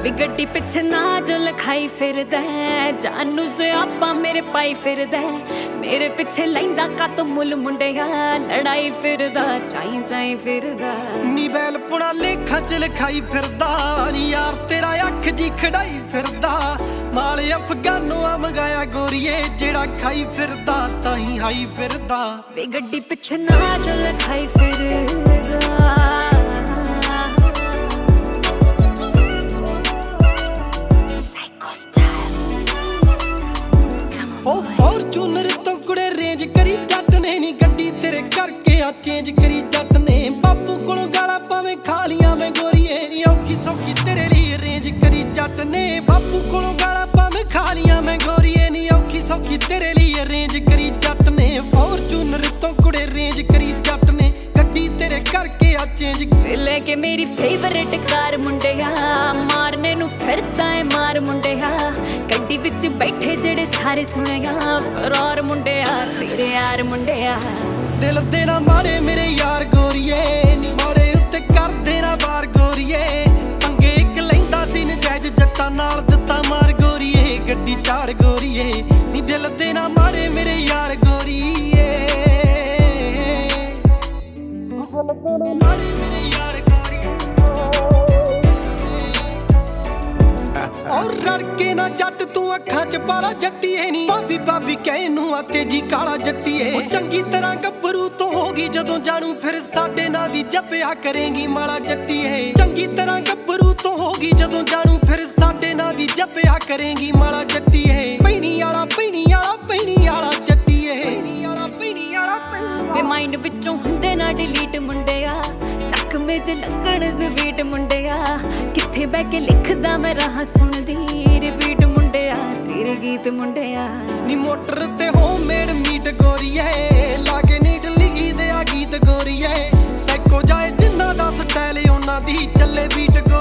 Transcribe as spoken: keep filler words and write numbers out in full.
वे गड्डी पिछे ना जो लखाई फिरदा जानू सियापा मेरे पाई फिरदा मेरे पिछे लैंदा कातों मुल मुंडिया लड़ाई फिरदा चाई चाई फिरदा नी बैल पुणा लेखा च लिखाई फिरदा नी यार तेरा अख जी खड़ाई फिरदा माल अफगानों आ मंगाया गोरीए जेड़ा खाई फिरदा ताही हाई फिरदा वे गड्डी पिछे ना जो लखाई फिरदा फॉर्चूनर तो कुड़े रेंज करी जट ने नी गड्डी तेरे करके आ चेंज करी जट ने बापू कोलों गाला पावे खालियां मैं गोरीए औखी सौखी तेरे लिए रेंज करी जट ने बापू कोलों गाला पावे खालियां मैं गोरीए नी औखी सौखी तेरे लिए रेंज करी जट ने फॉर्चूनर तो कुड़े रेंज करी जट ने गड्डी तेरे करके आ चेंज लेके मेरी फेवरेट कार मुंडिया मारने नू फिरदा है मार मुंडिया गड्डी विच बैठे जेड़े सारे सुनेगा फरार मुंडिया तेरे यार मुंडिया दिल दे ना मारे मेरे यार गोरीए नी मारे उत्ते कर देना वार गोरीए पंगे इक लैंदा सी नजायज जट्टां नाल दित्ता मार गोरीए गड्डी चाड़ गोरीए नी दिल दे ना मारे मेरे यार गोरीए और रड़के ना जट तू अखां च पाला जट्टीए नी भाभी भाभी कहे नू आ तेजी काला जट्टीए चंगी तरह गब्बरू तो होगी जदों जानू फिर साडे ना दी जपिया करेंगी माला जट्टीए चंगी तरह गब्बरू तो होगी जदों जानू फिर साडे ना दी जपिया करेंगी माला जट्टीए पैणी आला पैणी आला पैणी आला जट्टीए वे माइंड विचों हुंदे ना डिलीट मुंडिया चक में ज लगण स्वीट मुंडिया किथे बह के लिखदा मैं राह सुनदी रिपीट मुंडिया तेरे गीत मुंडिया नी मोटर ते होममेड मीट गोरीए लागे नीट लिखी दे आ गीत गोरीए सैको जाए जिन्ना दा स्टाइल ओना दी चले बीट